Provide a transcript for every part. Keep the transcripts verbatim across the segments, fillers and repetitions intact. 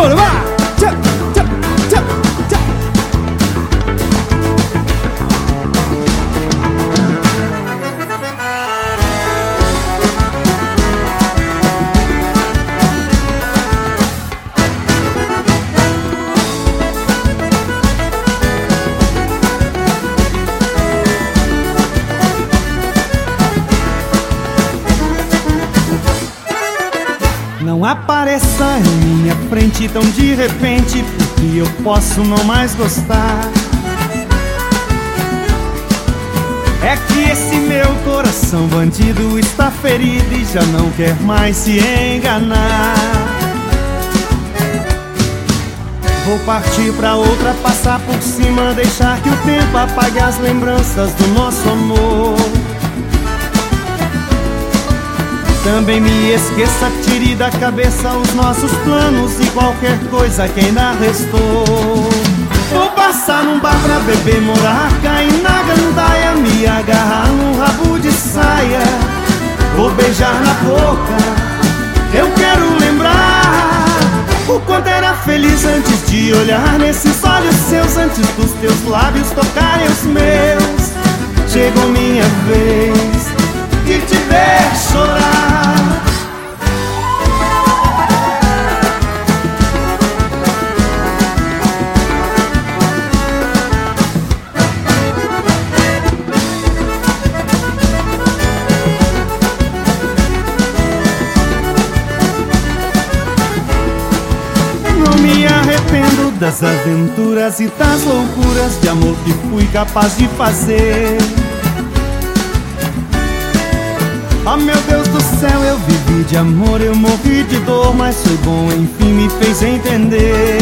Segura, vai! Tchau, tchau, tchau, tchau. Não apareça em minha frente tão de repente, porque eu posso não mais gostar. É que esse meu coração bandido está ferido e já não quer mais se enganar. Vou partir pra outra, passar por cima, deixar que o tempo apague as lembranças do nosso amor. Também me esqueça, tire da cabeça os nossos planos e qualquer coisa que ainda restou. Vou passar num bar pra beber, morar, cair na gandaia, me agarrar num rabo de saia. Vou beijar na boca, eu quero lembrar o quanto era feliz antes de olhar nesses olhos seus, antes dos teus lábios tocarem os meus. Chegou minha vez de te ver chorar. Não me arrependo das aventuras e das loucuras de amor que fui capaz de fazer. Oh meu Deus do céu, eu vivi de amor, eu morri de dor, mas foi bom, enfim me fez entender.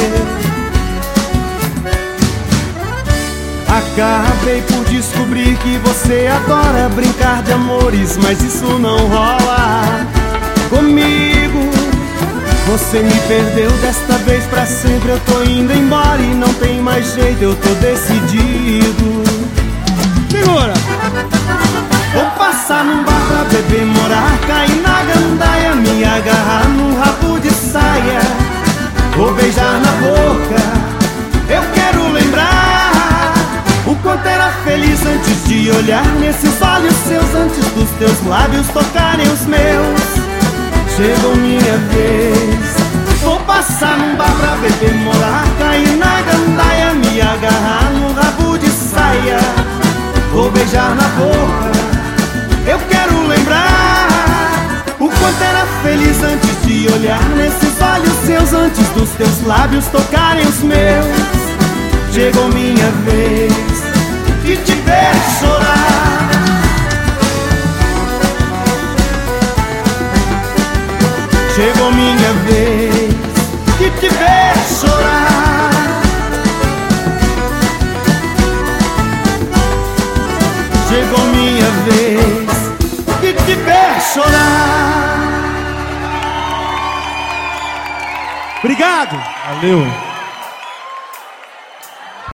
Acabei por descobrir que você adora brincar de amores, mas isso não rola comigo. Você me perdeu desta vez pra sempre, eu tô indo embora e não tem mais jeito, eu tô decidido. Segura! Vou passar num bar pra beber, morar, cair na gandaia, me agarrar num rabo de saia. Vou beijar na boca, eu quero lembrar o quanto era feliz antes de olhar nesses olhos seus, antes dos teus lábios tocarem os meus. Chegou minha vez, vou passar num bar pra beber, morar, cair na gandaia, me agarrar num rabo de saia. Vou beijar na boca, eu quero lembrar o quanto era feliz antes de olhar nesses olhos seus, antes dos teus lábios tocarem os meus. Chegou minha vez de te ver chorar. Chegou minha vez de te ver chorar. Chegou minha vez de te ver chorar. Obrigado. Valeu.